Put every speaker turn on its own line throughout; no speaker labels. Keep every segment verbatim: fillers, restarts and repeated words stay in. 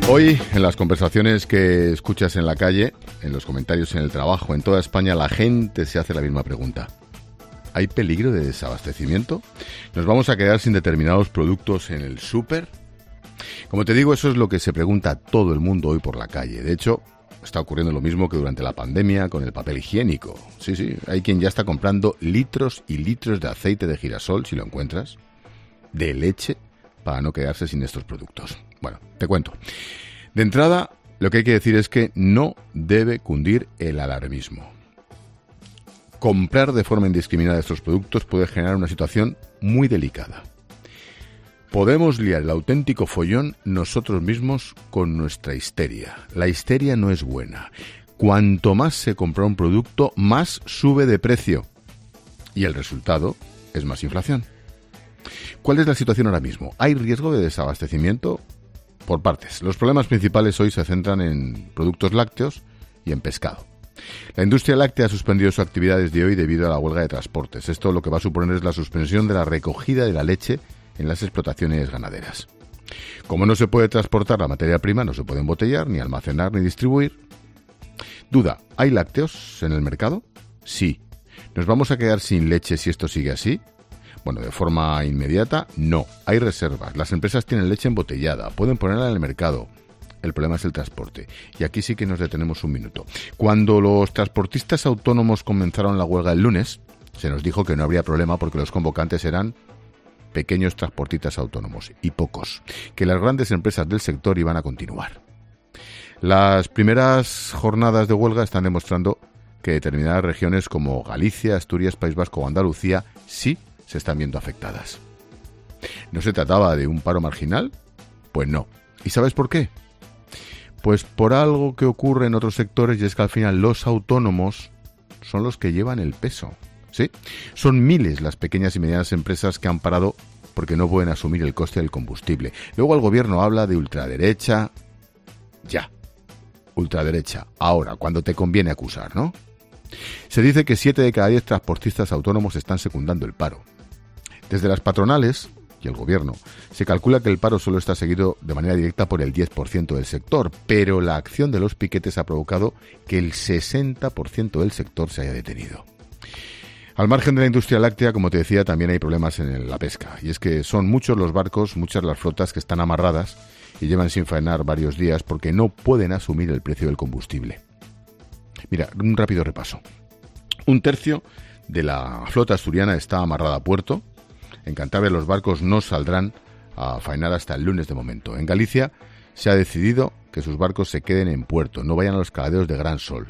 Hoy, en las conversaciones que escuchas en la calle, en los comentarios en el trabajo, en toda España, la gente se hace la misma pregunta. ¿Hay peligro de desabastecimiento? ¿Nos vamos a quedar sin determinados productos en el súper? Como te digo, eso es lo que se pregunta todo el mundo hoy por la calle. De hecho, está ocurriendo lo mismo que durante la pandemia con el papel higiénico. Sí, sí, hay quien ya está comprando litros y litros de aceite de girasol, si lo encuentras, de leche, para no quedarse sin estos productos. Bueno, te cuento. De entrada, lo que hay que decir es que no debe cundir el alarmismo. Comprar de forma indiscriminada estos productos puede generar una situación muy delicada. Podemos liar el auténtico follón nosotros mismos con nuestra histeria. La histeria no es buena. Cuanto más se compra un producto, más sube de precio. Y el resultado es más inflación. ¿Cuál es la situación ahora mismo? ¿Hay riesgo de desabastecimiento? Por partes. Los problemas principales hoy se centran en productos lácteos y en pescado. La industria láctea ha suspendido sus actividades de hoy debido a la huelga de transportes. Esto lo que va a suponer es la suspensión de la recogida de la leche en las explotaciones ganaderas. Como no se puede transportar la materia prima, no se puede embotellar, ni almacenar, ni distribuir. Duda, ¿hay lácteos en el mercado? Sí. ¿Nos vamos a quedar sin leche si esto sigue así? Bueno, de forma inmediata, no. Hay reservas. Las empresas tienen leche embotellada. Pueden ponerla en el mercado. El problema es el transporte. Y aquí sí que nos detenemos un minuto. Cuando los transportistas autónomos comenzaron la huelga el lunes, se nos dijo que no habría problema porque los convocantes eran pequeños transportistas autónomos y pocos. Que las grandes empresas del sector iban a continuar. Las primeras jornadas de huelga están demostrando que determinadas regiones como Galicia, Asturias, País Vasco o Andalucía sí se están viendo afectadas. ¿No se trataba de un paro marginal? Pues no. ¿Y sabes por qué? Pues por algo que ocurre en otros sectores, y es que al final los autónomos son los que llevan el peso. ¿Sí? Son miles las pequeñas y medianas empresas que han parado porque no pueden asumir el coste del combustible. Luego el gobierno habla de ultraderecha. Ya. Ultraderecha. Ahora, cuando te conviene acusar, ¿no? Se dice que siete de cada diez transportistas autónomos están secundando el paro. Desde las patronales y el gobierno se calcula que el paro solo está seguido de manera directa por el diez por ciento del sector, pero la acción de los piquetes ha provocado que el sesenta por ciento del sector se haya detenido. Al margen de la industria láctea, como te decía, también hay problemas en la pesca, y es que son muchos los barcos, muchas las flotas que están amarradas y llevan sin faenar varios días porque no pueden asumir el precio del combustible. Mira, un rápido repaso. Un tercio de la flota asturiana está amarrada a puerto. En Cantabria los barcos no saldrán a faenar hasta el lunes de momento. En Galicia se ha decidido que sus barcos se queden en puerto, no vayan a los caladeros de Gran Sol.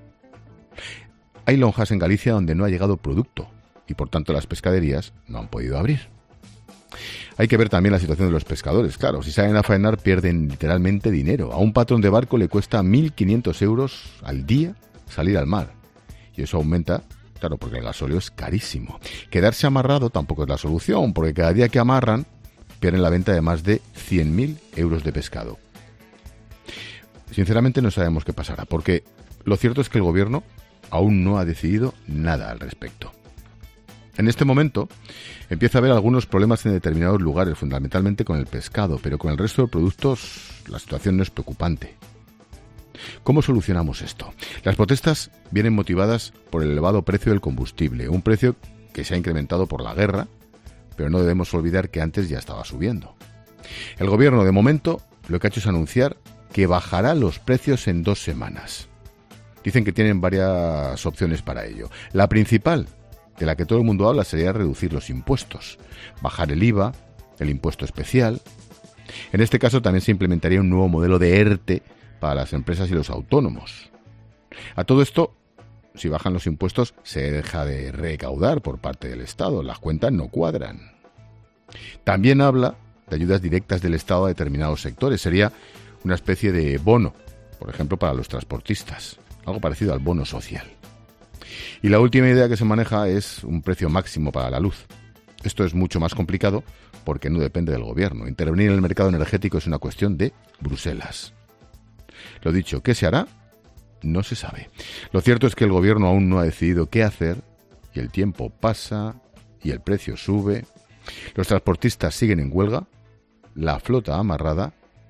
Hay lonjas en Galicia donde no ha llegado producto y por tanto las pescaderías no han podido abrir. Hay que ver también la situación de los pescadores. Claro, si salen a faenar pierden literalmente dinero. A un patrón de barco le cuesta mil quinientos euros al día salir al mar. Y eso aumenta, claro, porque el gasóleo es carísimo. Quedarse amarrado tampoco es la solución, porque cada día que amarran pierden la venta de más de cien mil euros de pescado. Sinceramente no sabemos qué pasará, porque lo cierto es que el gobierno aún no ha decidido nada al respecto. En este momento empieza a haber algunos problemas en determinados lugares, fundamentalmente con el pescado, pero con el resto de productos la situación no es preocupante. ¿Cómo solucionamos esto? Las protestas vienen motivadas por el elevado precio del combustible, un precio que se ha incrementado por la guerra, pero no debemos olvidar que antes ya estaba subiendo. El gobierno, de momento, lo que ha hecho es anunciar que bajará los precios en dos semanas. Dicen que tienen varias opciones para ello. La principal, de la que todo el mundo habla, sería reducir los impuestos, bajar el I V A, el impuesto especial. En este caso también se implementaría un nuevo modelo de ERTE para las empresas y los autónomos. A todo esto, si bajan los impuestos, se deja de recaudar por parte del Estado. Las cuentas no cuadran. También habla de ayudas directas del Estado a determinados sectores. Sería una especie de bono, por ejemplo, para los transportistas. Algo parecido al bono social. Y la última idea que se maneja es un precio máximo para la luz. Esto es mucho más complicado porque no depende del gobierno. Intervenir en el mercado energético es una cuestión de Bruselas. Lo dicho, ¿qué se hará? No se sabe. Lo cierto es que el gobierno aún no ha decidido qué hacer y el tiempo pasa y el precio sube. Los transportistas siguen en huelga, la flota amarrada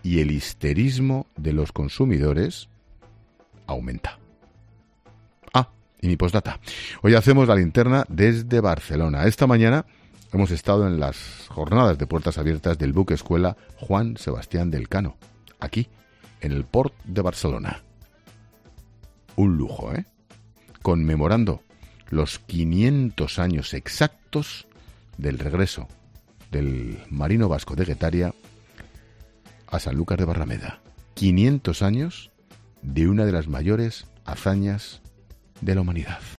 y el histerismo de los consumidores aumenta. Ah, y mi postdata. Hoy hacemos la linterna desde Barcelona. Esta mañana hemos estado en las jornadas de puertas abiertas del buque escuela Juan Sebastián del Cano, aquí, en el Port de Barcelona. Un lujo, ¿eh? Conmemorando los quinientos años exactos del regreso del marino vasco de Guetaria a Sanlúcar de Barrameda. quinientos años de una de las mayores hazañas de la humanidad.